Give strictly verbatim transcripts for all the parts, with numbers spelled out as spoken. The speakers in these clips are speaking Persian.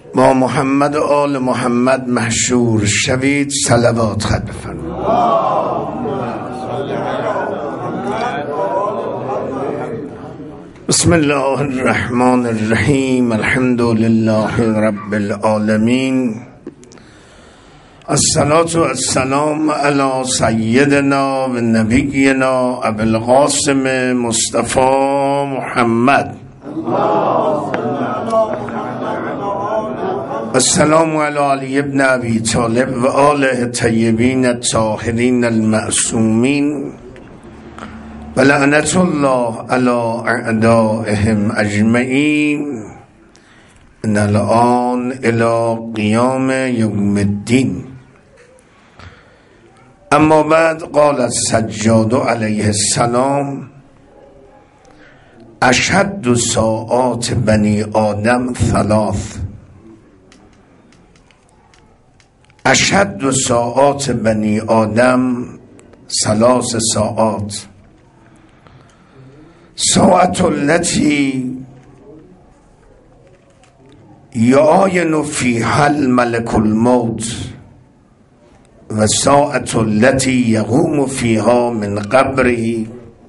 با محمد و آل محمد محشور شوید. صلوات خط بفرمایید. بسم الله الرحمن الرحیم. الحمد لله رب العالمین. الصلاة والسلام علی سیدنا و نبینا ابی القاسم مصطفی محمد. السلام علی علی ابن ابی طالب و آله طیبین الطاهرین المعصومین و لعنت الله علی اعدائهم اجمعین من الآن الی قیام یوم الدین. اما بعد قال السجاد علیه السلام: اشهد ساعات بنی آدم ثلاث. اشهد ساعات بنی آدم ثلاث ساعات. ساعت التي یعاین فیها الملک الموت و ساعت التي یقوم فیها من قبره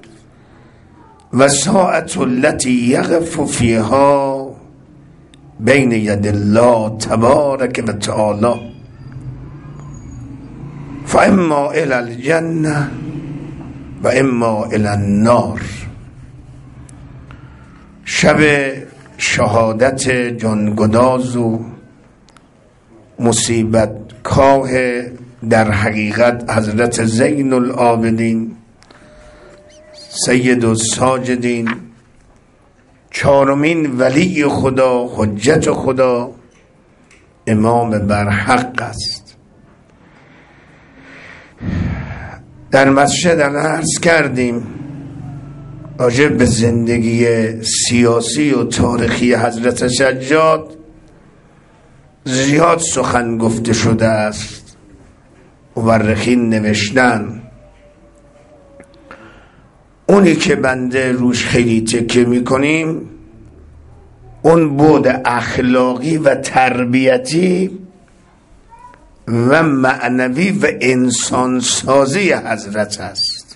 و ساعت التي یقف فیها بین ید الله تبارک و تعالی فاما الى الجنه و اما الى النار. شب شهادت جانگداز و مصیبت کاه در حقیقت حضرت زین العابدین سید الساجدین، چهارمین ولی خدا، حجت خدا، امام برحق است. در مسجد عرض کردیم راجع به زندگی سیاسی و تاریخی حضرت سجاد زیاد سخن گفته شده است، مورخین نوشتن. اونی که بنده روش خیلی تکیه میکنیم اون بود اخلاقی و تربیتی و معنوی و انسانسازی حضرت است.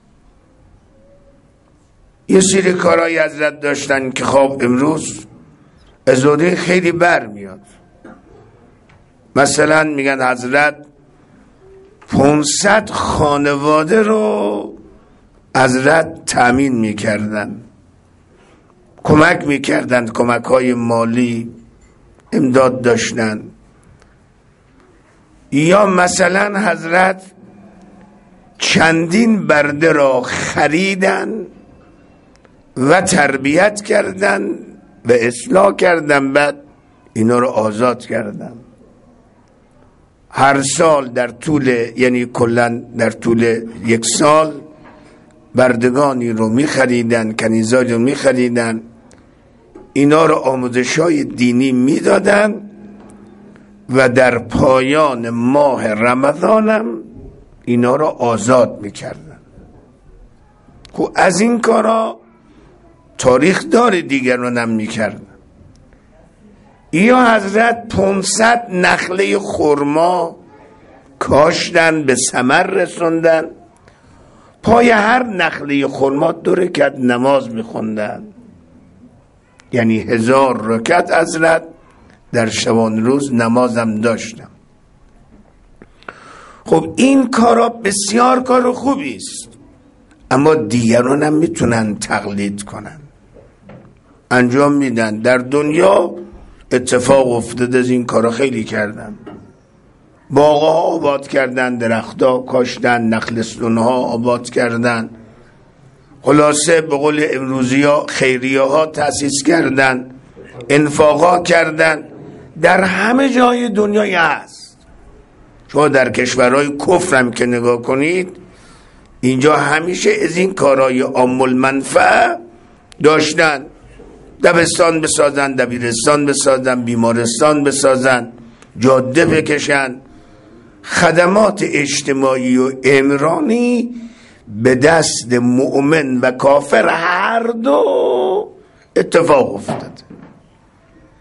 یه سری کارهای حضرت داشتن که خب امروز ازوده خیلی بر میاد. مثلا میگن حضرت پانصد خانواده رو حضرت تأمین میکردن، کمک میکردن، کمک های مالی امداد داشتن. یا مثلا حضرت چندین برده را خریدن و تربیت کردن و اصلاح کردن، بعد اینا رو آزاد کردن. هر سال در طول، یعنی کلن در طول یک سال بردگانی رو می خریدن، کنیزان رو می خریدن، اینا رو آموزش های دینی می دادن و در پایان ماه رمضانم اینا رو آزاد می کردن. خب از این کارا تاریخ داره، دیگران هم می کردن. یا حضرت پانصد نخله خرما کاشتن، به ثمر رسوندن، پای هر نخله خرما دو رکعت نماز می خوندن، یعنی هزار رکعت حضرت در شبان روز نمازم داشتم. خب این کارا بسیار کار خوبی است، اما دیگران هم میتونن تقلید کنن، انجام میدن. در دنیا اتفاق افتاده، از این کارا خیلی کردن. باغا آباد کردن، درختها کاشتن، نخلستونها آباد کردن، خلاصه به قول امروزی ها خیریه ها تأسیس کردن، انفاقا کردن. در همه جای دنیای هست. شما در کشورهای کفر هم که نگاه کنید، اینجا همیشه از این کارهای عام المنفعه داشتن. دبستان بسازن، دبیرستان بسازن، بیمارستان بسازن، جاده بکشن. خدمات اجتماعی و عمرانی به دست مؤمن و کافر هر دو اتفاق افتاد.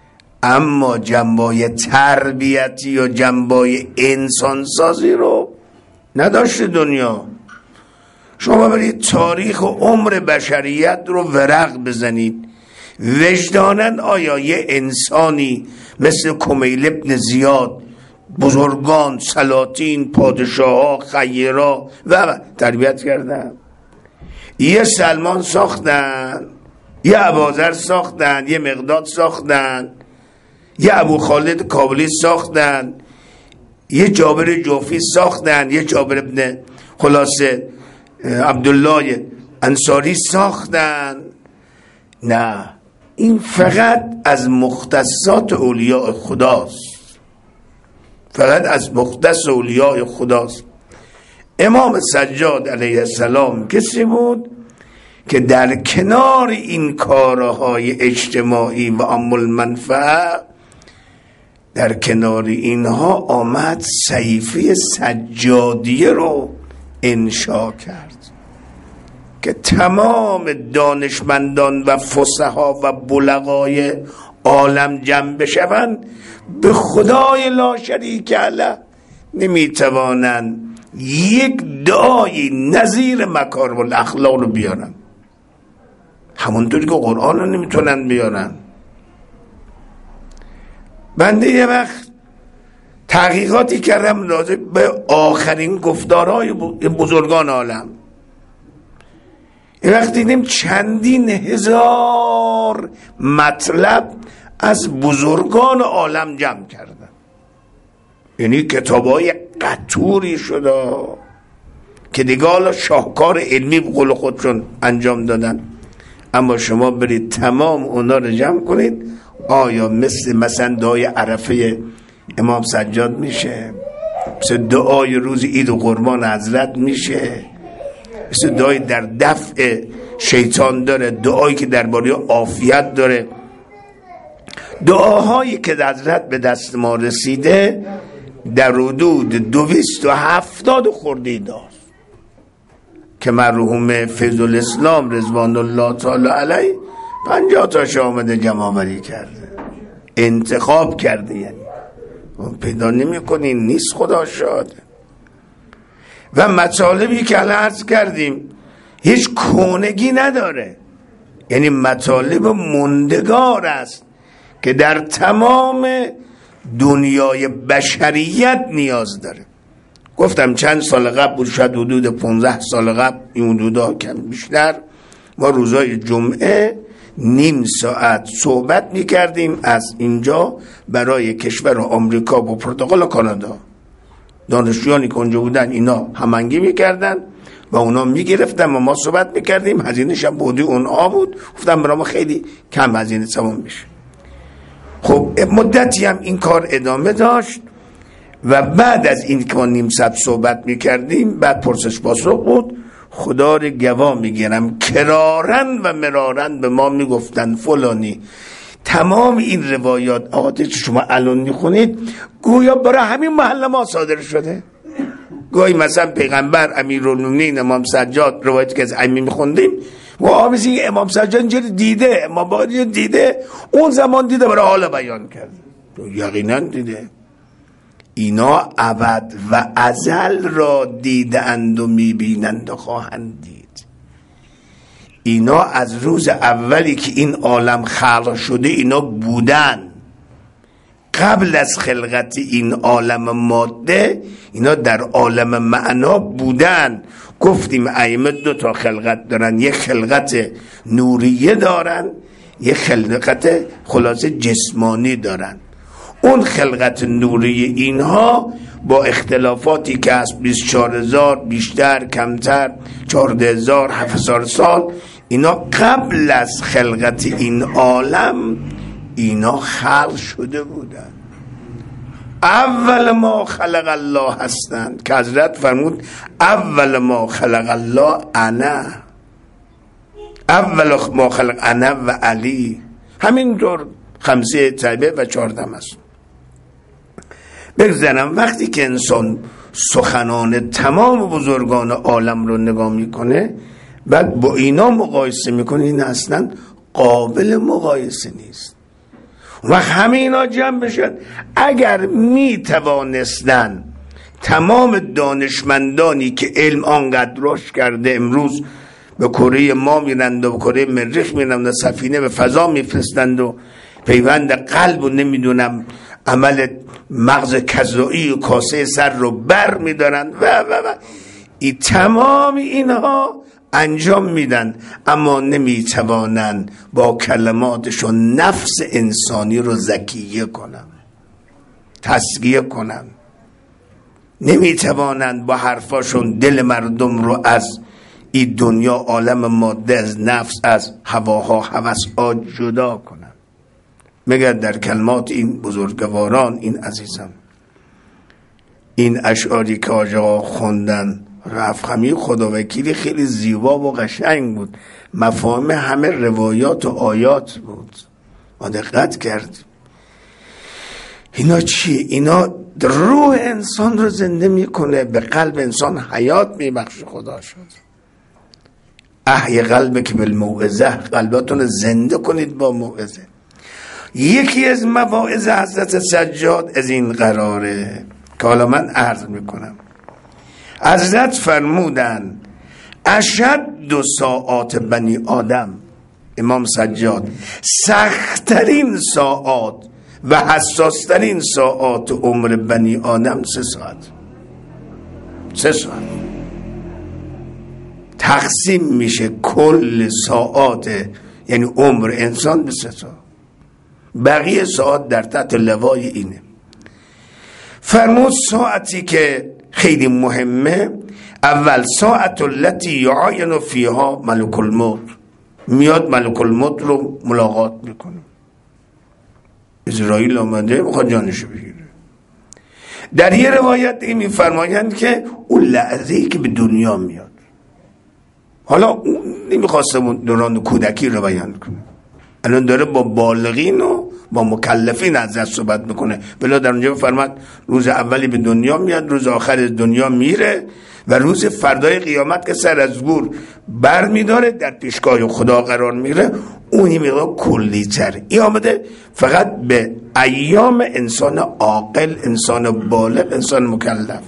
اما جنبای تربیتی و جنبای انسانسازی رو نداشته دنیا. شما برید تاریخ و عمر بشریت رو ورق بزنید، وجدانن آیا یه انسانی مثل کمیل ابن زیاد، بزرگان، سلاطین، پادشاه ها، خیرا و تربیت کردن؟ یه سلمان ساختن، یه ابوذر ساختن، یه مقداد ساختن، یه ابو خالد کابلی ساختن، یه جابر جوفی ساختن، یه جابر ابن خلاصه عبدالله انصاری ساختن. نه، این فقط از مختصات اولیاء خداست، فقط از مختص اولیاء خداست. امام سجاد علیه السلام کسی بود که در کنار این کارهای اجتماعی و عام المنفعه، در کنار اینها آمد صحیفه سجادیه رو انشا کرد که تمام دانشمندان و فصحا و بلغای عالم جمع بشوند، به خدای لا شریک له نمیتوانند یک دعای نظیر مکارم الاخلاق رو بیارن، همونطوری که قرآن رو نمیتونن بیارن. بنده یه وقت تحقیقاتی کردم راجع به آخرین گفتارهای بزرگان عالم. یه وقت دیدیم چندین هزار مطلب از بزرگان عالم جمع کردن، یعنی کتابای قطوری شده که دیگه حالا شاهکار علمی به قول خودشون انجام دادن. اما شما برید تمام اونا رو جمع کنید، آیا مثل مثلا دعای عرفه امام سجاد میشه؟ مثل دعای روز عید و قربان حضرت میشه؟ مثل دعای در دفع شیطان داره، دعایی که درباره عافیت داره، دعاهایی که حضرت به دست ما رسیده در حدود دویست و هفتاد خورده داشت که مرحوم فیض الاسلام رضوان الله تعالی علیه پنجاه تاش آمده جمع‌آوری کرده، انتخاب کرده. یعنی پیدا نمی کنین، نیست خدا شاده. و مطالبی که عرض کردیم هیچ کونگی نداره، یعنی مطالب مندگار است که در تمام دنیای بشریت نیاز داره. گفتم چند سال قبل بود، شاید حدود پانزده سال قبل، این حدودا کم بیشتر، ما روزای جمعه نیم ساعت صحبت میکردیم از اینجا برای کشور آمریکا و پرتغال و کانادا. دانشجویانی که اونجا بودن اینا هماهنگی میکردن و اونا میگرفتن و ما صحبت میکردیم. هزینه شب بودی اونها بود، گفتم برای ما خیلی کم هزینه تمام میشه. خب مدتی هم این کار ادامه داشت و بعد از این که ما نیم ساعت صحبت میکردیم، بعد پرسش پاسخ بود. خدا رو گواه میگیرم کرارن و مرارن به ما میگفتن فلانی تمام این روایات آقا شما الان میخونید گویا برای همین محل ما صادر شده. گویا مثلا پیغمبر امیرالمومنین امام سجاد روایتی که از امی میخوندیم و آمیزی امام سجاد اینجوری دیده، امام باقری دیده، اون زمان دیده برای حال بیان کرد. یقینا دیده. اینا ابد و ازل را دیدند و میبینند و خواهند دید. اینا از روز اولی که این عالم خلق شده اینا بودن. قبل از خلقت این عالم ماده اینا در عالم معنا بودن. گفتیم ائمه دو تا خلقت دارن، یک خلقت نوریه دارن، یک خلقت خلاصه جسمانی دارن. اون خلقت نوری اینها با اختلافاتی که از بیست و چهار هزار بیشتر کمتر چهارده هزار هفت هزار سال، اینا قبل از خلقت این عالم اینا خلق شده بودن. اول ما خلق الله هستند که حضرت فرمود اول ما خلق الله انا، اول ما خلق انا و علی. همینطور خمسه طیبه و چهاردم است. بگذارم وقتی که انسان سخنان تمام بزرگان عالم رو نگاه میکنه، بعد با اینا مقایسه میکنه، این اصلا قابل مقایسه نیست. و همه اینا جمع بشد. اگر می توانستن تمام دانشمندانی که علم آنقدر رشد کرده امروز به کره ما میرند و به کره مریخ میرند و سفینه به فضا میفرستند و پیوند قلب و نمیدونم عمل مغز کذایی و کاسه سر رو بر میدارند و و و ای تمام اینها انجام میدن، اما نمیتوانند با کلماتشون نفس انسانی رو زکیه کنن، تزکیه کنن. نمیتوانند با حرفاشون دل مردم رو از این دنیا، عالم ماده، از نفس، از هواها، هوس‌ها جدا کنن. مگر در کلمات این بزرگواران، این عزیزان، این اشعاری که آجا خوندن رفخمی خداوکیلی خیلی زیبا و قشنگ بود، مفاهیم همه روایات و آیات بود. ما دقت کردیم اینا چیه؟ اینا روح انسان رو زنده میکنه، به قلب انسان حیات میبخشه. خدا شد احی قلبه که بالموعظه، قلباتون زنده کنید با موعظه. یکی از مواعظ حضرت سجاد از این قراره که حالا من عرض میکنم. حضرت فرمودن اشد دو ساعات بنی آدم، امام سجاد، سختترین ساعات و حساسترین ساعات عمر بنی آدم سه ساعت. سه ساعت تقسیم میشه کل ساعات، یعنی عمر انسان به سه ساعت. بقیه ساعت در تحت لوای اینه. فرمود ساعتی که خیلی مهمه، اول ساعت التي یعاین فیها ملک الموت، میاد ملک الموت رو ملاقات میکنه. اسرائیل آمده میخواد جانشو بگیره. در یه روایت این میفرمایند که اون لحظه‌ای که به دنیا میاد، حالا اون نمیخواستم دوران کودکی رو بیان کنه، الان داره با بالغین و با مکلفین از دست صحبت میکنه. بلا در اونجا فرماد روز اولی به دنیا میاد، روز آخر از دنیا میره و روز فردای قیامت که سر از گور بر میداره در پیشگاه خدا قرار میره، اونی میگه کلی تر. این آمده فقط به ایام انسان عاقل، انسان بالغ، انسان مکلف.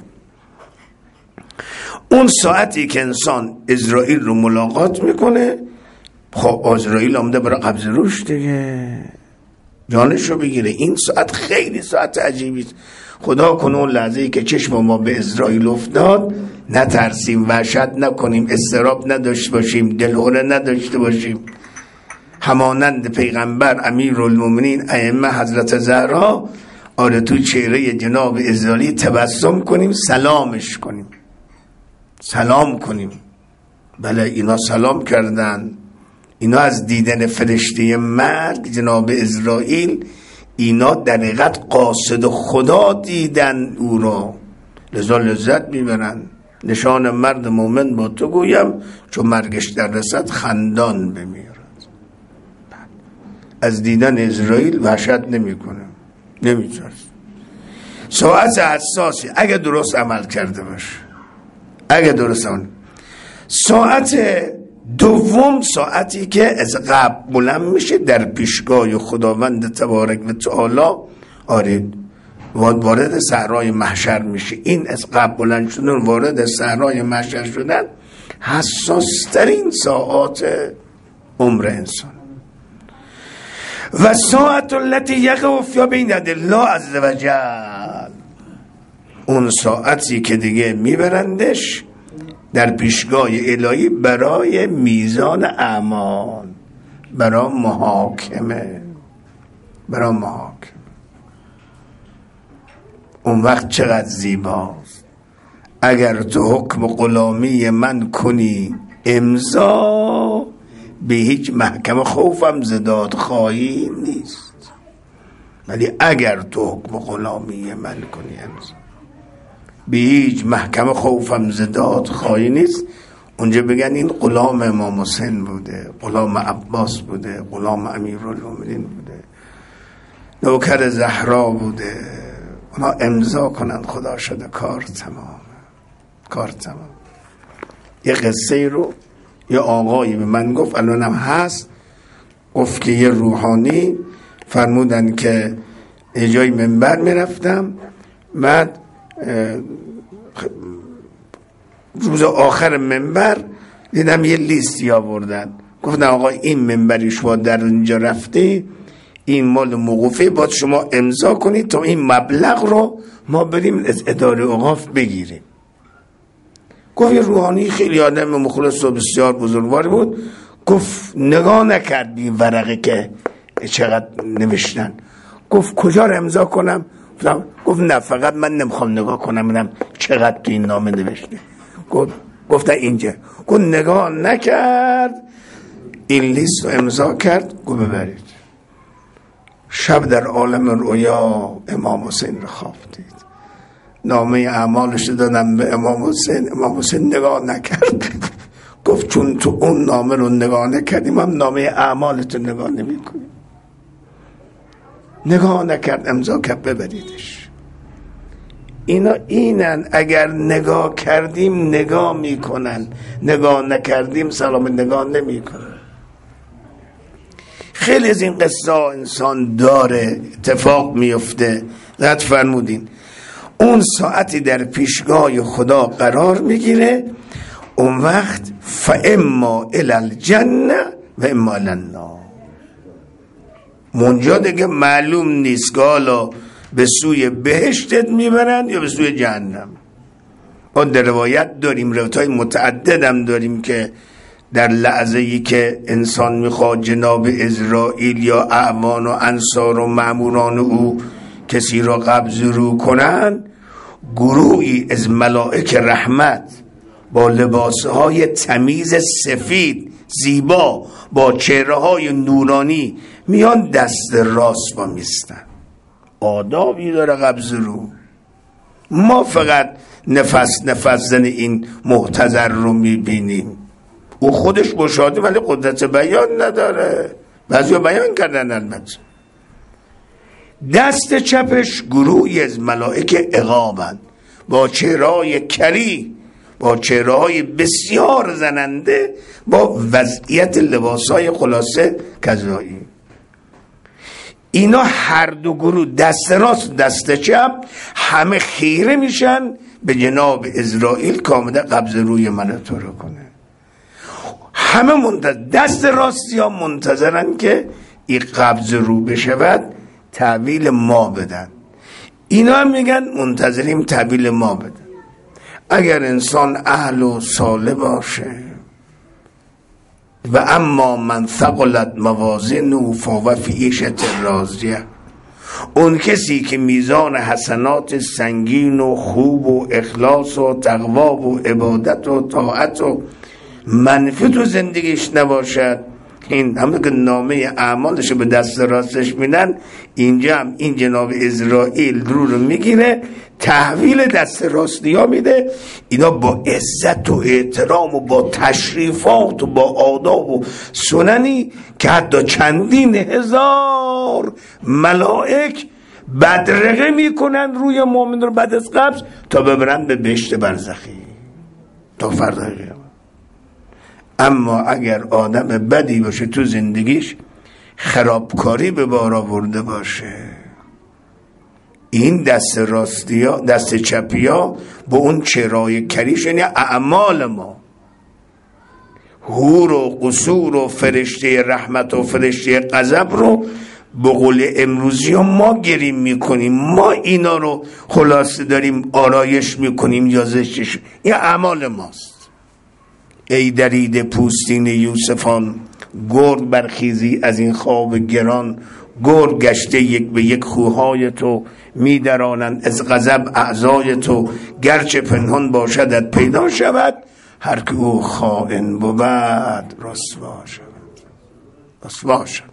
اون ساعتی که انسان اسرائیل رو ملاقات میکنه، خب اسرائیل آمده برای قبض روش دیگه، جانش رو بگیره. این ساعت خیلی ساعت عجیبیست. خدا کنه اون لحظه‌ای که چشم ما به اسرائیل افتاد نترسیم، وحشت نکنیم، اضطراب نداشته باشیم، دلهره نداشته باشیم، همانند پیغمبر امیرالمومنین ائمه حضرت زهرا آره تو چهره جناب اسرائیلی تبسم کنیم، سلامش کنیم، سلام کنیم. بله اینا سلام کردن، اینا از دیدن فرشته مرگ جناب اسرائیل، اینا در حقیقت قاصد خدا دیدن او را، لذا لذت میبرن. نشان مرد مومن با تو گویم، چون مرگش در رسد خندان بمیرد. از دیدن اسرائیل وحشت نمیکنه، نمیترس. ساعت حساسی اگه درست عمل کرده باشه، اگه درست عمل. ساعت دوم ساعتی که از قبل بلند میشه در پیشگاه خداوند تبارک و تعالی، آره وارد صحرای محشر میشه. این از قبل بلند شدن وارد صحرای محشر شدن حساس ترین ساعات عمر انسان. و ساعت التي یقع فیها بین یدی الله عز وجل، اون ساعتی که دیگه میبرندش در پیشگاه الهی برای میزان اعمال، برای محاکمه، برای محاکمه. اون وقت چقدر زیباست. اگر تو حکم غلامی من کنی امضا، به هیچ محکمه خوفم زداد خواهی نیست. ولی اگر تو حکم غلامی من کنی امضا، به هیچ محکمه خوفم زداد خواهی نیست. اونجا بگن این غلام امام حسین بوده، غلام عباس بوده، غلام امیرالمومنین بوده، نوکر زهرا بوده. اونا امضا کنن، خدا شده کار تمام، کار تمام. یه قصه رو یه آقایی به من گفت، الانم هست، گفت که یه روحانی فرمودن که یه جای منبر میرفتم، بعد روز آخر منبر دیدم یه لیستی آوردن، گفتن آقا این منبری شما در اینجا رفته، این مال موقوفه، باید شما امضا کنید تا این مبلغ رو ما بریم از اداره اوقاف بگیریم. گفت یه روحانی خیلی آدم مخلص و بسیار بزرگواری بود، گفت نگاه نکرد این ورقه که چقدر نوشتن، گفت کجا رو امضا کنم؟ گفت نه فقط من نمیخوام نگاه کنم ببینم چقدر تو این نامه نوشته. گفت گفت اینجا. گفت نگاه نکرد، این لیست رو امضا کرد، گفت ببرید. شب در عالم رویا امام حسین رو خواب دید، نامه اعمالش دادم به امام حسین، امام حسین نگاه نکرد. گفت چون تو اون نامه رو نگاه نکردیم هم نامه اعمالت نگاه نمی کنیم. نگاه نکرد، امضا کرد، ببریدش. اینا اینن، اگر نگاه کردیم نگاه میکنن، نگاه نکردیم سلام نگاه نمی کنن. خیلی از این قصه انسان داره، اتفاق میفته. رد فرمودین اون ساعتی در پیشگاه خدا قرار میگیره، اون وقت فاما الی الجنه و اما الی النار. منجا دیگه معلوم نیست که حالا به سوی بهشتت میبرن یا به سوی جهنم. ما در روایت داریم، روایت‌های متعددم داریم که در لحظه‌ای که انسان میخواد جناب عزرائیل یا اعوان و انصار و مأموران او کسی را قبض رو کنن، گروهی از ملائک رحمت با لباسهای تمیز سفید زیبا با چهره‌های نورانی میان دست راست با میستن. آدابی داره قبض رو. ما فقط نفس نفس زن این محتضر رو میبینیم، او خودش مشاهده ولی قدرت بیان نداره. بعضی بیان کردن البته. دست چپش گروهی از ملائک عقابند با چهره‌های کری، با چهره‌های بسیار زننده، با وضعیت لباس‌های خلاصه کذایی. اینا هر دو گروه، دست راست و دست چپ، همه خیره میشن به جناب عزرائیل که آمده قبض روی من تو رو کنه. همه منتظر، دست راستی ها منتظرن که این قبض رو بشود تحویل ما بدن. اینا هم میگن منتظریم تحویل ما بدن. اگر انسان اهل و صالح باشه، و اما من ثقلت موازینه فهو فی عیشة راضیه، اون کسی که میزان حسنات سنگین و خوب و اخلاص و تقوا و عبادت و طاعت و منفی تو زندگیش نباشد، این همه که نامه اعمالش به دست راستش میدن، اینجا هم این جناب عزرائیل رو رو میگیره تحویل دست راستی ها میده. اینا با عزت و احترام و با تشریفات و با آداب و سننی که حتی چندین هزار ملائک بدرقه میکنن روی مومن رو بعد از قبض تا ببرن به بهشت برزخی تا فردای قیامت. اما اگر آدم بدی باشه تو زندگیش، خرابکاری به بار آورده باشه، این دست راستی ها دست چپی ها با اون چرای کریش، یعنی اعمال ما، حور و قصور و فرشته رحمت و فرشته غضب رو به قول امروزی ها ما گریم میکنیم، ما اینا رو خلاصه داریم آرایش میکنیم یا زشتش. این اعمال ماست. ای درید پوستین یوسفان، گرد برخیزی از این خواب گران، گرد گشته یک به یک خوهای تو، میدرانند از غضب اعضای تو، گرچه پنهان باشدت پیدا شود، هر که او خائن بود رسوا شود رسوا شود.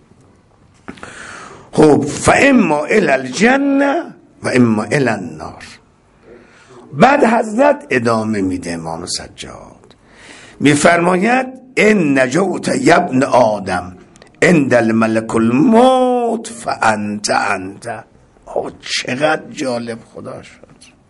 خب فاما الی الجنه و اما الی النار. بعد حضرت ادامه میده امام سجاد میفرماید ان نجوت یبن آدم عند الملک الموت فانت انت. آه چقدر جالب خدا شد.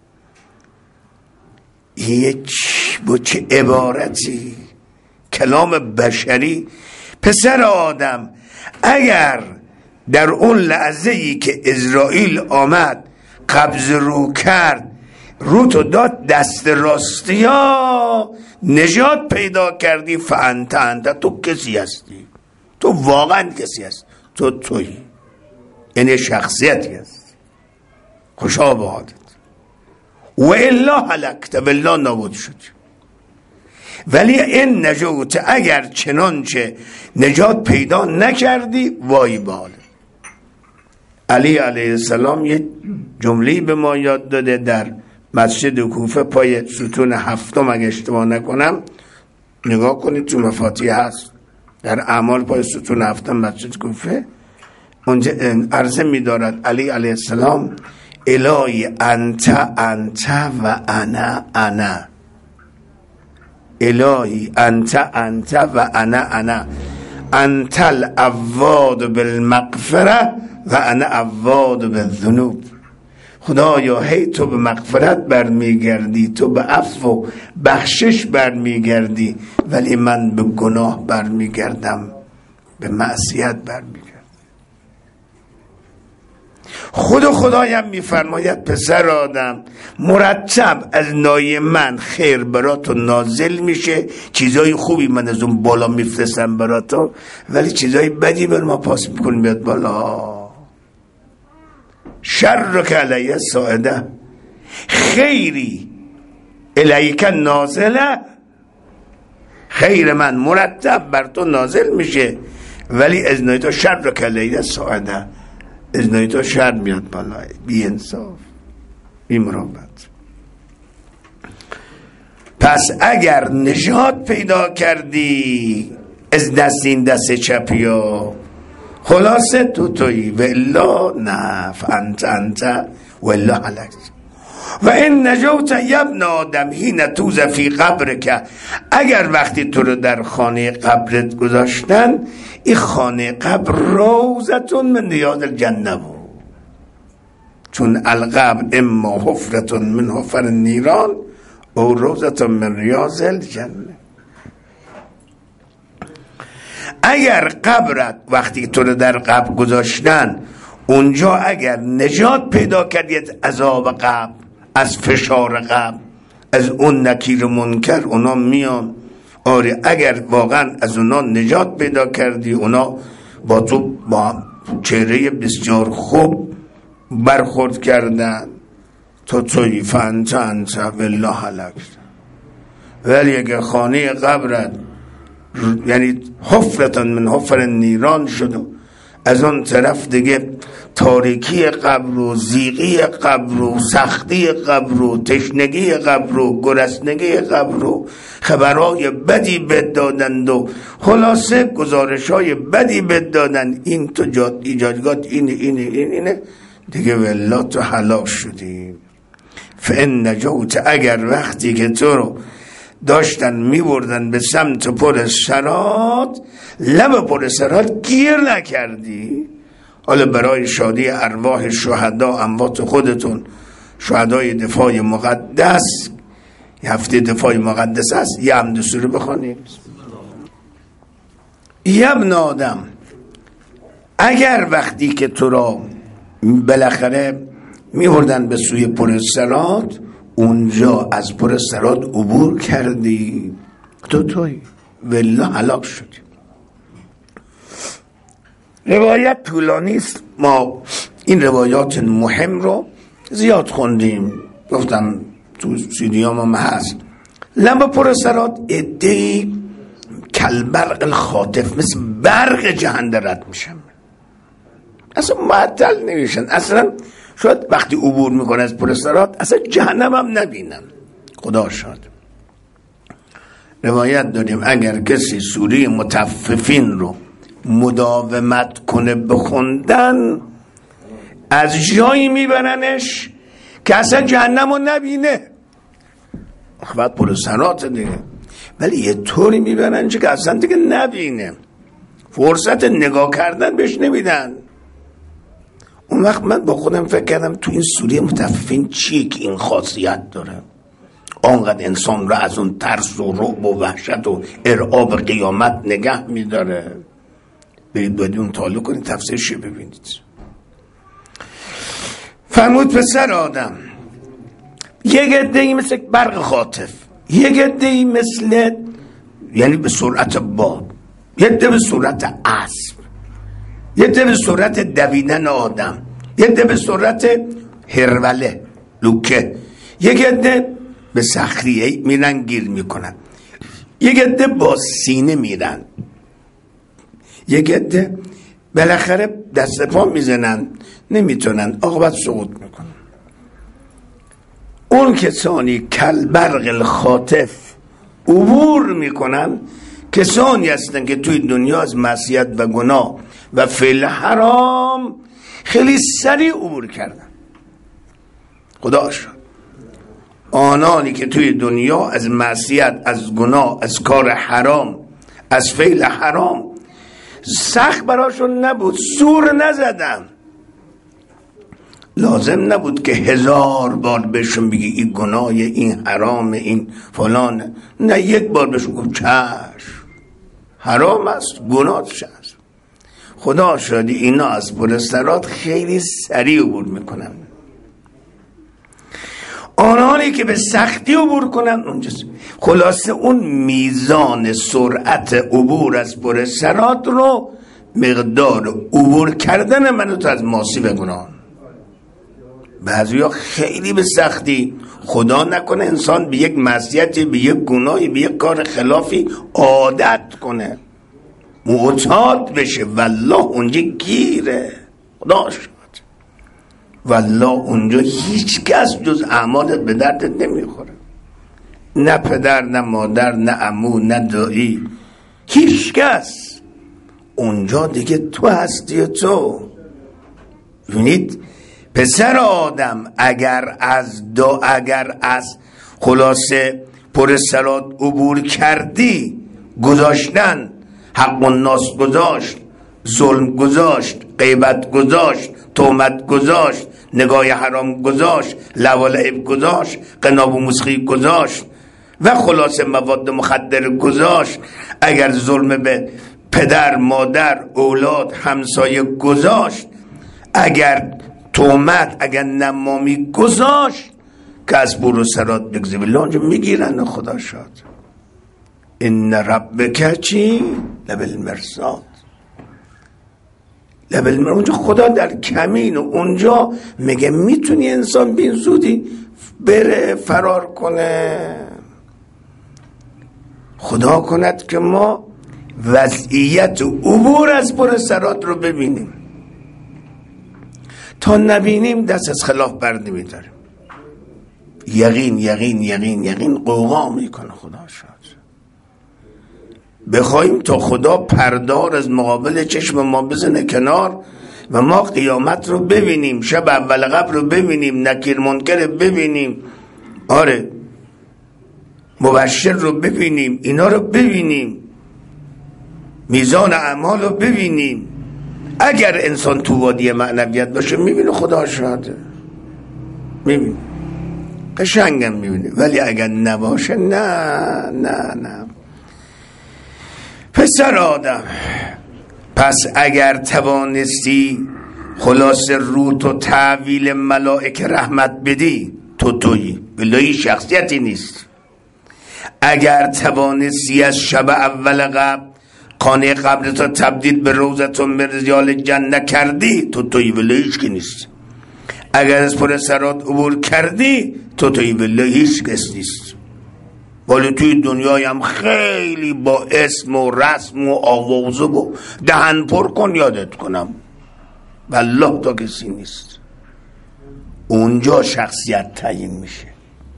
یک با چه عبارتی، کلام بشری. پسر آدم اگر در اون لحظه ای که اسرائیل آمد قبض رو کرد، رو تو داد دست راستیا، نجات پیدا کردی، فانت انت، تو کسی هستی، تو واقعا کسی هستی، تو تویی، یعنی شخصیتی هستی، خوشا به حالت. و الا هلکت، بالله نابود شد. ولی این نجات اگر چنانچه نجات پیدا نکردی، وای به حالت. علی علیه السلام یه جمله‌ای به ما یاد داده در مسجد کوفه پای ستون هفتم، اگه اشتباه نکنم نگاه کنید تو مفاتیح هست، در اعمال پای ستون هفتم مسجد کوفه، اونجا عرضه می دارد علی علیه السلام: الهی انت انت و انا انا، الهی انت انت و انا انا، انت العواد بالمغفره و انا عواد بالذنوب. خدایا هی تو به مغفرت برمیگردی، تو به عفو و بخشش برمیگردی، ولی من به گناه برمیگردم، به معصیت برمیگردم. خود خدایم میفرماید پسر آدم، مرتب از نای من خیر براتو نازل میشه، چیزای خوبی من از اون بالا میفرستم براتو، ولی چیزای بدی بر ما پاس میکن بیاد بالا. شرک علیه ساعده، خیری الیک نازله، خیر من مرتب بر تو نازل میشه، ولی از نای تو شرک علیه ساعده، از نای تو شر میاد بالا. بی انصاف، بی مراقبت. پس اگر نجات پیدا کردی از دست این دست چپیا، خلاصه تو توی، و الا نه، فانت انت و الا هلکت. و این نجوت یبن آدم حین توز فی قبر، که اگر وقتی تو رو در خانه قبرت گذاشتن، این خانه قبر روزتون من ریاض الجنه بود، چون القبر اما حفرتون من حفر النیران او روزتون من ریاض الجنه. اگر قبرت وقتی تو رو در قبر گذاشتن، اونجا اگر نجات پیدا کردید عذاب قبر، از فشار قبر، از اون نکیر منکر اونا میان، آره اگر واقعا از اونا نجات پیدا کردی، اونا با تو با چهره بسیار خوب برخورد کردن، تو توی فانت انت بالله هلکت. ولی اگر خانه قبرت یعنی حفرتن من حفر نیران شد و از اون طرف دیگه تاریکی قبر و زیغی قبر و سختی قبر و تشنگی قبر و گرسنگی قبر و خبرهای بدی بدادند و خلاصه گزارشهای بدی بدادند، این تو جاد ایجادگات اینه اینه این اینه دیگه، والله تو هلاک شدی. فان نجوت، اگر وقتی که تو رو داشتن میبردن به سمت پر سرات، لب پر سرات گیر نکردی، حالا برای شادی ارواح شهدا اموات خودتون، شهدای دفاع مقدس، یه هفته دفاع مقدس است، یه حمد سوره بخوانیم. یه ابن آدم، اگر وقتی که تو را بالاخره میبردن به سوی پر سرات، اونجا از پر سرات عبور کردی، تو توی والله هلاک شدی. روایت طولانی است، ما این روایات مهم رو زیاد خوندیم، گفتم تو سیدیام هم هست. لب پر سرات ادهی کلبرق الخاطف، مثل برق جهنده رد میشن، اصلا معطل نمیشن، اصلا شاید وقتی عبور میکنه از پر سرات اصلا جهنم هم نبینن، خدا شاد. روایت داریم اگر کسی سوره مطففین رو مداومت کنه بخوندن، از جایی میبرنش که اصلا جهنم رو نبینه، بعد پر سرات دیگه، ولی یه طوری میبرن که اصلا دیگه نبینه، فرصت نگاه کردن بهش نمیدن. اون وقت من با خودم فکر کردم تو این سوره مطففین چیه که این خاصیت داره، آنقدر انسان را از اون ترس و رعب و وحشت و ارعاب قیامت نگه میداره. برید باید اون مطالعه کنید، تفسیرش ببینید. فرمود پسر آدم یک عده‌ای مثل برق خاطف، یک عده‌ای مثل یعنی به سرعت باد، یک عده به سرعت اسب، یک عده به سرعت دویدن آدم، یک عده به سرعت هروله لوکه، یک عده به صخریه میرن گیر میکنن، یک عده با سینه میرن، یک عده بالاخره دست پا میزنن نمیتونن عاقبت سقوط میکنن. اون کسانی کل برق الخاطف عبور میکنن کسانی هستن که توی دنیا از معصیت و گناه و فعل حرام خیلی سریع عبور کردن. خدا شد آنانی که توی دنیا از معصیت، از گناه، از کار حرام، از فعل حرام سخت براشون نبود، سور نزدن، لازم نبود که هزار بار بهشون بگی این گناه، این حرام، این فلان، نه یک بار بهشون گفت چشم حرام است، گناه است. خدا شادی اینا از برسترات خیلی سریع عبور میکنن. آنانی که به سختی عبور کنن اونجاست. خلاصه اون میزان سرعت عبور از برسترات رو مقدار عبور کردن منو تو از معاصی و گناه. بعضیا خیلی به سختی، خدا نکنه انسان به یک معصیتی، به یک گناهی، به یک کار خلافی عادت کنه، معتاد بشه، والله اونجا گیره. خدا شد والله اونجا هیچ کس جز اعمالت به دردت نمیخوره، نه پدر، نه مادر، نه عمو، نه دایی، هیچ کس. اونجا دیگه تو هستی تو. ببینید پسر آدم اگر از دا اگر از خلاصه پر سرات عبور کردی، گذاشتن حق الناس گذاشت، ظلم گذاشت، غیبت گذاشت، تهمت گذاشت، نگاه حرام گذاشت، لولعب گذاشت، قناب و مسخی گذاشت و خلاصه مواد مخدر گذاشت، اگر ظلم به پدر، مادر، اولاد، همسایه گذاشت، اگر تهمت، اگر نمامی گذاشت، که از برو سرات بگذی بالله اونجا میگیرن. خدا شاد ان ربک چی؟ لبالمرصاد، لبالمرصاد. اونجا خدا در کمین و اونجا میگه میتونی انسان بین زودی بره فرار کنه. خدا کند که ما وضعیت و عبور از پر سرات رو ببینیم، تا نبینیم دست از خلاف بر نمیداریم. یقین یقین یقین یقین قوقا میکنه. خدا شد بخوایم تا خدا پردار از مقابل چشم ما بزنه کنار و ما قیامت رو ببینیم، شب اول قبر رو ببینیم، نکیر منکر ببینیم، آره مبشر رو ببینیم، اینا رو ببینیم، میزان اعمال رو ببینیم. اگر انسان تو وادی معنویت باشه میبینه خدا شاده، میبینه قشنگم میبینه. ولی اگر نباشه نه نه نه. پسر آدم پس اگر توانستی خلاص رو تو تعویل ملائکه رحمت بدی، تو تویی، بلایی شخصیتی نیست. اگر توانستی از شب اول قبل خانه قبر تا تبدیل به روضتون من رجال جنه کردی، تو تویی، بلایی هیچ که نیست. اگر از پر سرات عبور کردی، تو تویی، بلایی هیچ کس نیست. ولی توی دنیای هم خیلی با اسم و رسم و آوازه و دهن پر کن یادت کنم، والله تا کسی نیست. اونجا شخصیت تعیین میشه.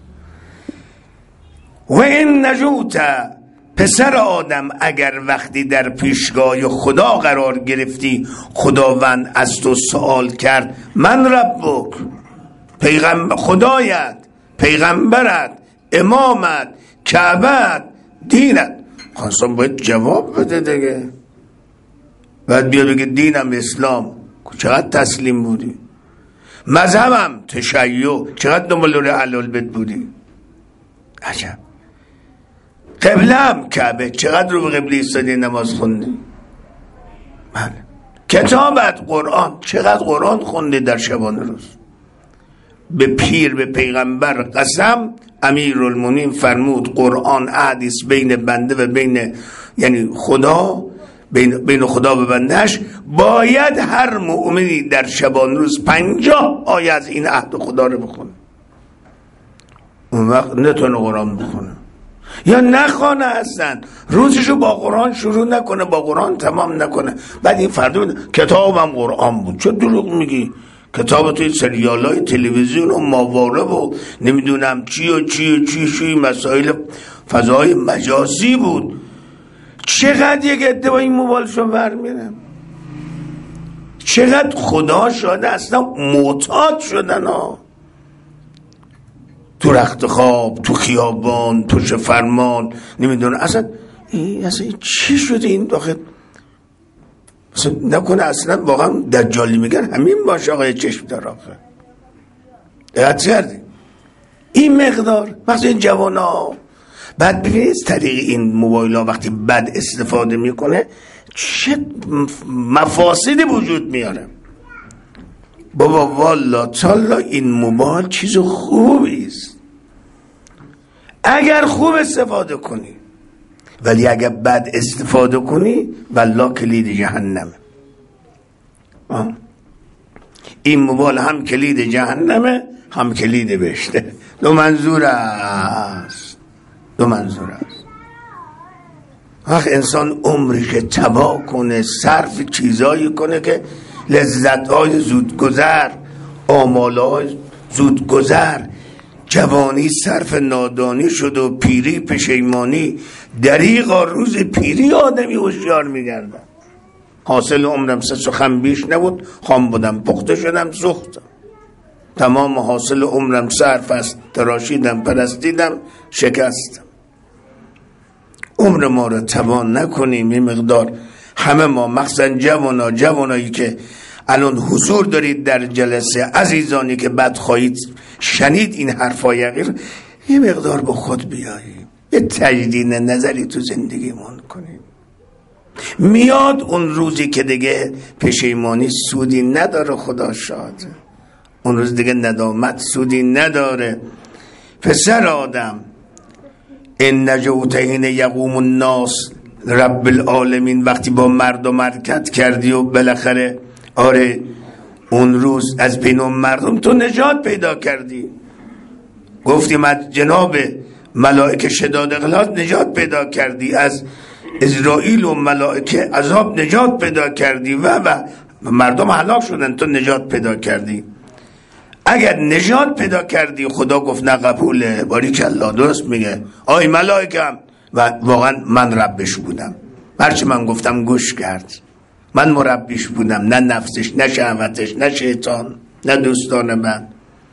و این نجوت پسر آدم اگر وقتی در پیشگاه خدا قرار گرفتی، خداوند از تو سوال کرد من ربک، پیغمبر خدایت، پیغمبرت، امامت، کعبت، دینت، خواستم باید جواب بده دیگه. باید بیا بگه دینم اسلام، چقدر تسلیم بودی، مذهبم تشیع، چقدر دنبال رو حلال بد بودی، عجب. قبلم کعبه، چقدر رو به قبله ایستادی نماز خوندی. بله. کتابت قرآن. چقدر قرآن خونده در شبانه روز؟ به پیر به پیغمبر قسم، امیرالمومنین فرمود قرآن عهدی است بین بنده و بین، یعنی خدا، بین, بین خدا و بندهش. باید هر مؤمنی در شبانه روز پنجاه آیه از این عهد خدا رو بخونه. اون وقت نتونه قرآن بخونه یا نخونه، هستن روزشو با قرآن شروع نکنه، با قرآن تمام نکنه. بعد این فردا کتابم قرآن بود. چه دروغ میگی؟ کتاب توی سریالای تلویزیون و ماواره و نمیدونم چی و چی و چی چی مسائل فضای مجازی بود. چقدر یک عده با این موبایلشون برمیرن، چقدر خدا شده اصلا معتاد شدن ها. تو رخت خواب، تو خیابان، پشت فرمان، نمیدونه اصلا این اصلا این چی شده این داخل؟ اصلا نکنه اصلا واقعا دجالی میگن همین باشه آقای چشم در آخه. دقت کردی؟ این مقدار وقتی این جوان ها بعد ببینید طریق این موبایل ها وقتی بد استفاده میکنه چه مفاسدی وجود میاره. بابا والا تالا این موبایل چیز خوبی است اگر خوب استفاده کنی، ولی اگر بد استفاده کنی والله کلید جهنمه. آه. این موبایل هم کلید جهنمه هم کلید بهشته. دو منظور است، دو منظور است. وقت انسان عمرش تباه کنه، صرف چیزایی کنه که لذت‌های زودگذر، آمال‌های زودگذر، جوانی صرف نادانی شد و پیری پشیمانی. دریغا روز پیری آدمی هوشیار می‌گردن. حاصل عمرم سه سخن بیش نبود، خام بودم پخته شدم سوختم. تمام حاصل عمرم صرف است، تراشیدم پرستیدم شکستم. عمر ما رو توان نکنیم. این مقدار همه ما مخصوصا جوانا، جوانایی که الان حضور دارید در جلسه، عزیزانی که بعد خواهید شنید این حرفای غیر، یه مقدار به خود بیاییم، یه تجدید نظری تو زندگیمون کنیم. میاد اون روزی که دیگه پشیمانی سودی نداره، خدا شاد. اون روز دیگه ندامت سودی نداره. پسر آدم این نجوتهین یقوم الناس رب العالمین، وقتی با مردم حرکت کردی و بالاخره آره اون روز از بین مردم تو نجات پیدا کردی، گفتیم از جناب ملائکه شداد اغلاظ نجات پیدا کردی، از اسرائیل و ملائکه عذاب نجات پیدا کردی و و مردم هلاک شدن، تو نجات پیدا کردی. اگر نجات پیدا کردی خدا گفت نه قبوله، باریکالله درست میگه، آی ملائکه و واقعا من ربش بودم، هرچی من گفتم گوش کرد، من مربیش بودم، نه نفسش نه شهوتش نه شیطان نه دوستان من.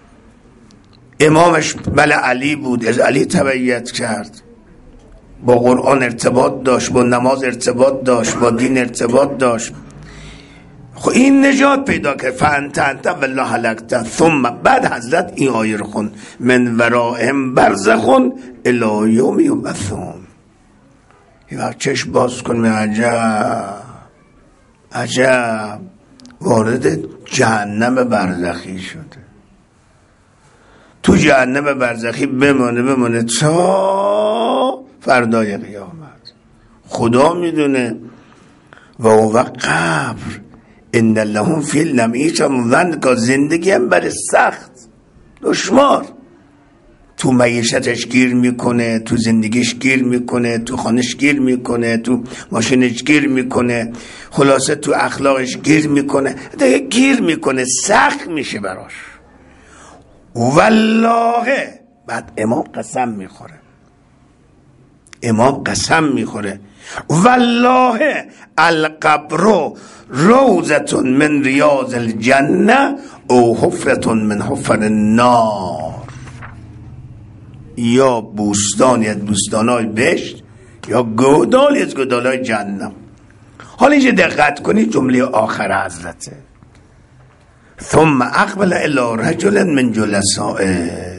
امامش بله علی بود، از علی تبعیت کرد، با قرآن ارتباط داشت، با نماز ارتباط داشت، با دین ارتباط داشت. خب این نجات پیدا کرد. فانت انت والله هلکت. ثم بعد حضرت این آیه رو خون من ورائهم برزخون الی یوم یبعثون. این وقت چشم باز کن، می عجب عجب وارد جهنم برزخی شده. تو جهنم برزخی بمانه بمانه تا فردای قیامت. خدا میدونه. و او قبر ان لهم فی المعیشة ضنک، زندگی هم بر سخت دشوار. تو معیشتش گیر میکنه، تو زندگیش گیر میکنه، تو خانش گیر میکنه، تو ماشینش گیر میکنه، خلاصه تو اخلاقش گیر میکنه، دیگه گیر میکنه، سخت میشه براش. والله بعد امام قسم میخوره، امام قسم میخوره والله القبر روضة من ریاض الجنه او حفرة من حفر النار. یا بوستانی از بوستانای بهشت یا گودالی از گودالای جهنم. حالا اینجا دقت کنید جمله آخر حضرته ثم اقبل الی رجل من جلسائه.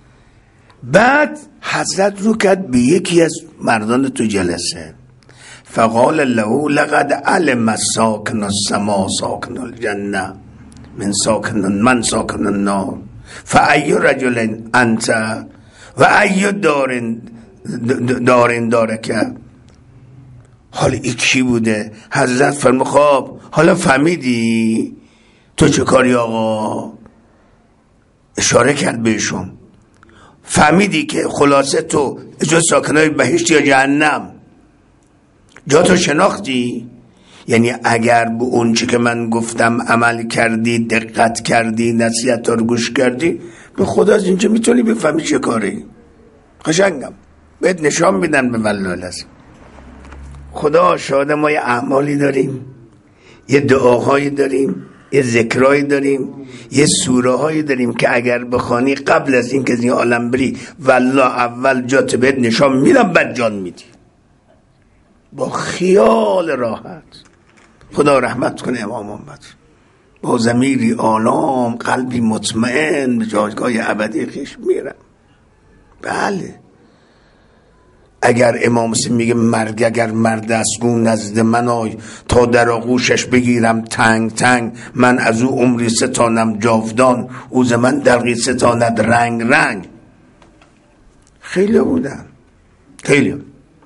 بعد حضرت رو کرد به یکی از مردان تو جلسه، فقال له لقد علم ساکن السما ساکن الجنه من ساکن من ساکن النار فأی رجل انت و ای دارین دارین داره که حالا ای کی بوده؟ حضرت فرمود خب حالا فهمیدی تو چه کاری آقا؟ اشاره کرد بهشون. فهمیدی که خلاصه تو جز ساکنای بهشت یا جهنم جا تو شناختی؟ یعنی اگر به اون چی که من گفتم عمل کردی، دقت کردی، نصیحت رو گوش کردی، به خدا از اینجا میتونی بفهمی چه کاری. قشنگم بهت نشان میدن به والله لازم. خدا شاهد ما یه اعمالی داریم، یه دعاهایی داریم، یه ذکرهایی داریم، یه سوره هایی داریم که اگر بخوانی قبل از این که از این عالم بری والله اول جات بهت نشان میدم بعد جان میدی با خیال راحت. خدا رحمت کنه امام محمد، با ضمیری آرام، قلبی مطمئن به جایگاه ابدی خویش میرم. بله اگر امام حسین میگه مرگ اگر مرد است گو نزد من آی تا در آغوشش بگیرم تنگ تنگ من از او عمری ستانم جاودان او ز من دلقی ستاند رنگ رنگ. خیلی بودن، خیلی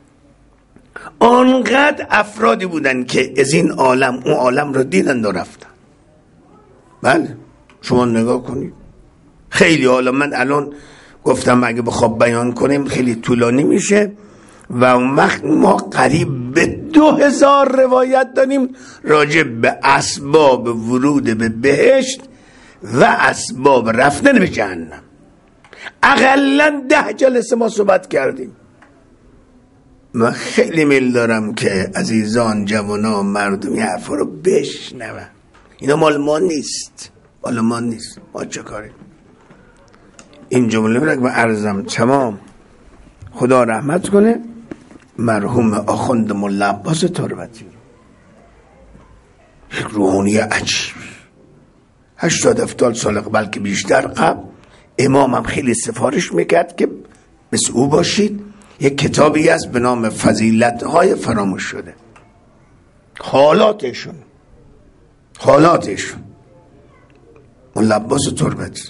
آنقدر افرادی بودن که از این عالم اون عالم رو دیدن و رفتن. بله شما نگاه کنید خیلی. حالا من الان گفتم اگه بخواب بیان کنیم خیلی طولانی میشه و اون وقت ما قریب به دو هزار روایت داریم راجع به اسباب ورود به بهشت و اسباب رفتن به جهنم. اقلا ده جلسه ما صحبت کردیم. من خیلی میل دارم که عزیزان جوانا مردم یه حرفا رو بشنون. اینا مال ما نیست، مال ما نیست، ما چه کاریم؟ این جمله رو که عرضم تمام. خدا رحمت کنه مرحوم آخوند مولا عباس تربتی، یک روحانی عجیبی. هشتاد هفتاد سال بلکه بیشتر قبل امامم خیلی سفارش میکرد که مثل او باشید. یک کتابی هست به نام فضیلت های فراموش شده. حالاتشون حالاتشون مولا عباس تربتی.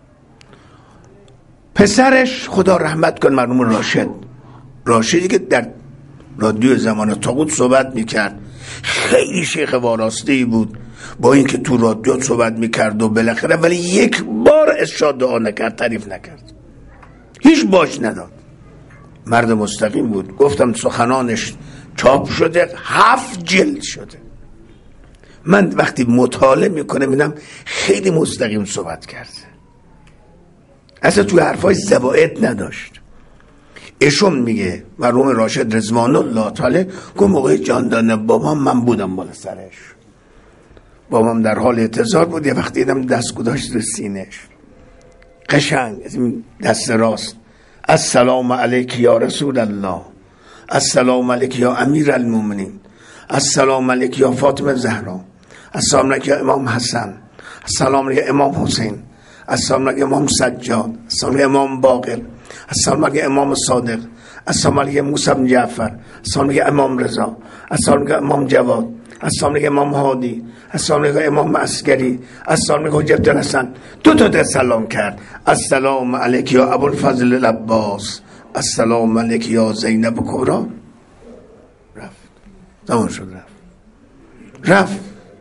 پسرش خدا رحمت کن مرحوم راشد، راشدی که در رادیو زمان طاغوت صحبت میکرد، خیلی شیخ واراسته بود، با اینکه تو رادیو صحبت میکرد و بالاخره ولی یک بار ارشاد دعا نکرد، تعریف نکرد، هیچ باش نداد. مرد مستقیم بود. گفتم سخنانش چاپ شده، هفت جلد شده. من وقتی مطالعه میکنم میبینم خیلی مستقیم صحبت کرده، اصلا توی حرفای زوائد نداشت. ایشون میگه مرحوم راشد رضوان الله تعالی که موقع جاندان بابام من بودم بالا سرش، بابام در حال اعتذار بود، یه وقتی دیدم دست گذاشت رو سینه‌اش قشنگ دست راست، السلام علیک یا رسول الله، السلام علیک یا امیر المومنین، السلام علیک یا فاطمه زهرا، السلام علیک یا امام حسن، السلام علیک امام حسین، السلام علیک امام سجاد، السلام علیک امام باقر، السلام علیک امام صادق، السلام علیک موسی بن جعفر، السلام علیک امام رضا، السلام علیک امام جواد، السلام علیک امام هادی، السلام علیک امام عسکری، السلام علیک حجت الحسن. دو تا ده سلام کرد. السلام علیک یا ابوالفضل العباس، السلام علیک یا زینب کبرا. رفت تمام شد، رفت رفت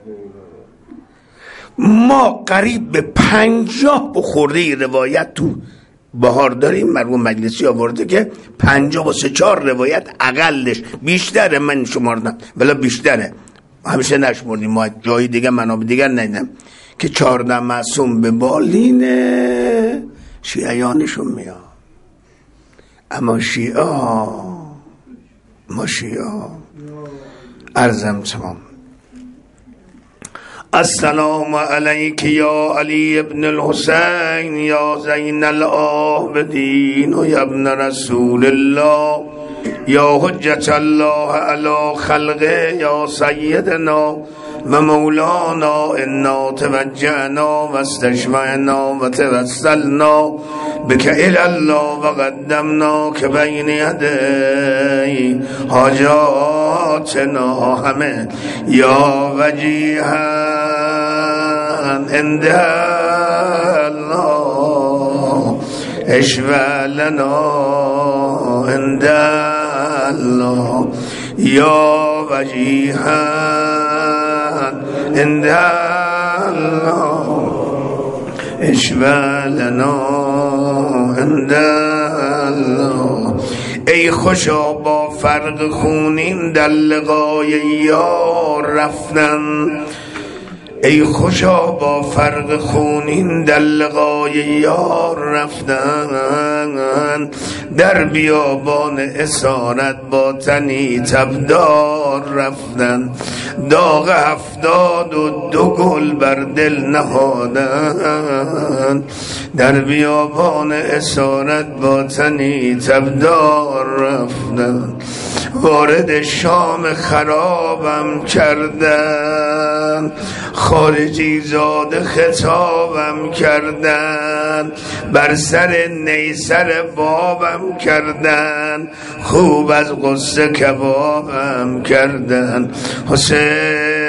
ما قریب به پنجاه بخورده روایت تو بهار داریم. مرحوم مجلسی آورده که پنجاه و سه چهار روایت اقلش، بیشتره من شماردم ولی بیشتره، همیشه نشمردیم ما، جایی دیگه منابع دیگر ندیدم که چهارده معصوم به بالین شیعیانشون میاد. اما شیعه ما شیعه عرضم تمام. السلام علیک یا علی ابن الحسین یا زین العابدین و یا ابن رسول الله یا حجت الله علی خلقه یا سیدنا و مولانا انا توجهنا و استشفعنا و توسلنا بک الله و قدمناک بین یدی حاجاتنا همه یا وجیها عند الله اشفع لنا عند الله یا وجیها عند الله اشفع لنا عند الله. ای خوشا با فرق خونین در لقای یار رفتن، ای خوشا با فرق خونین در لقای یار رفتن، در بیابان اسارت با تنی تبدار رفتن، داغ هفتاد و دو گل بر دل نهادن، در بیابان اسارت با تنی تبدار رفتن، وارد شام خرابم کردن، خارجی زاد خطابم کردن، بر سر نیسر بابم کردن، خوب از قصه کبابم کردن. حسین